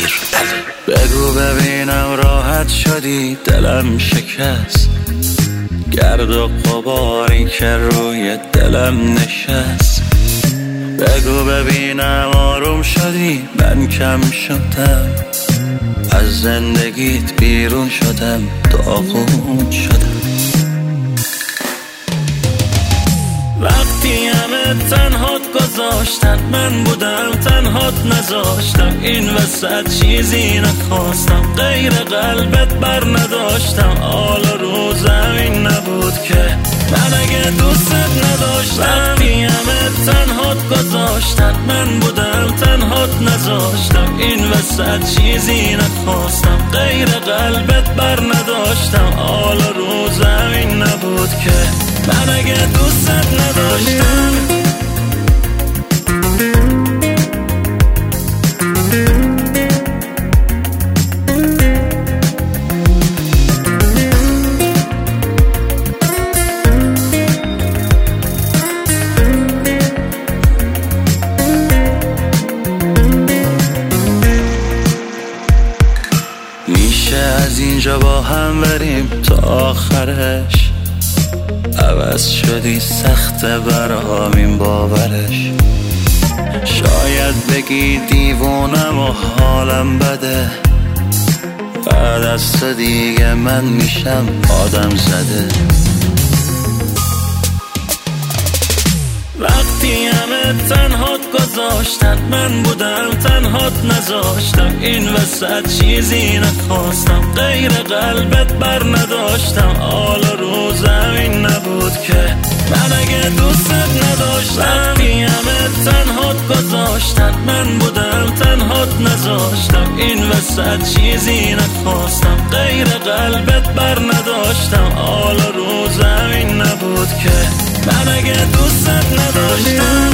بگو ببینم راحت شدی، دلم شکست، گرد و غباری که روی دلم نشست. بگو ببینم آروم شدی، من کم شدم، از زندگیت بیرون شدم، داغون شدم. وقتی همه تنهات گذاشتن، من بودم تنهات نذاشتم. این وسط چیزی نخواستم، غیر قلبت بر نداشتم. حال رو زمین نبود که من اگه دوست نداشتم. وقتی همه تنهات گذاشتن، من بودم تنهات نذاشتم. این وسط چیزی نخواستم، غیر قلبت بر نداشتم. حال رو زمین نبود که من اگه دوست نداشتم. میشه از اینجا با هم بریم تا آخرش؟ عوض شدی سخته برام این باورش. شاید بگی دیوونم و حالم بده، بعد از تو دیگه من میشم آدم زده. وقتی همه تنهات گذاشتن، من بودم تنهات نذاشتم. این وسط چیزی نخواستم، غیر قلبت بر نداشتم. حال رو زمین نبود که من اگه دوست نداشتم. وقتی همه تنهات گذاشتن، من بودم تنهات نذاشتم. این وسط چیزی نخواستم، غیر قلبت بر نداشتم. حال رو زمین نبود که من اگه دوست نداشتم.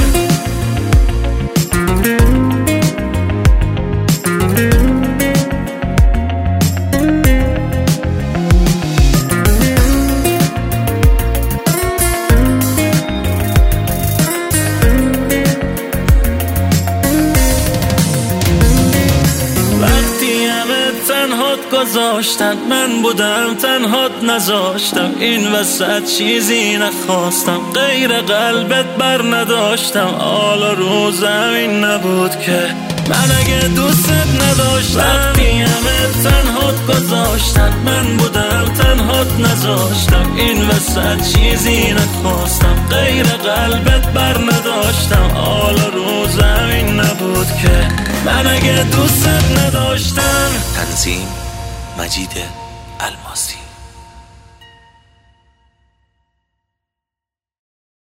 گذاشتن، من بودم تنهات نذاشتم. این وسط چیزی نخواستم، غیر قلبت بر نداشتم. حال رو زمین نبود که من اگه دوست نداشتم. وقتی همه تنهات گذاشتن، من بودم تنهات نذاشتم. این وسط چیزی نخواستم، غیر قلبت بر نداشتم. حال رو زمین نبود که من اگه دوست نداشتم. تنظیم مجید الماسی.